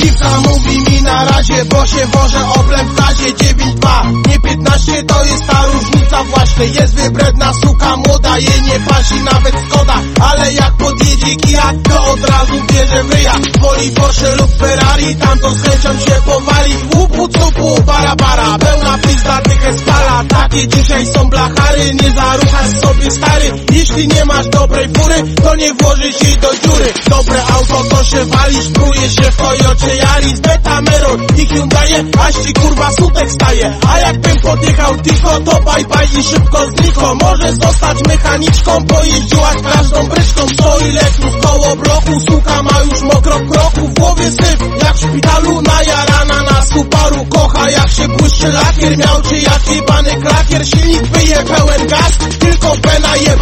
Dziwka mówi mi na razie, bo się wożę oblem w tazie. 9-2, nie 15, to jest ta różnica właśnie. Jest wybredna suka młoda, jej nie pasi nawet Skoda. Ale jak podjedzie Kijak, to od razu bierze w ryja. Woli Porsche lub Ferrari, tamto z chęcią się powali. Łupu cupu, bara bara, pełna pizda dychę spala. Takie dzisiaj są blachary, nie zaruchasz sobie stary. Jeśli nie masz dobrej fury, to nie włożysz jej do dziury. Dobre auto to się wali, szpruje się w Toyocie Yaris, Beta Merol i Hyundai, aż ci kurwa sutek staje. A jakbym podjechał tylko, to bye bye i szybko znikło. Możesz zostać mechaniczką, pojeździłaś każdą bryczką. Stoi letrów koło bloku, suka ma już mokro w kroku. W głowie syf, jak w szpitalu, najarana na Subaru. Kocha jak się błyszczy lakier, miał czy jak jebany klakier. Silnik wyje pełen gaz, tylko pena jeba.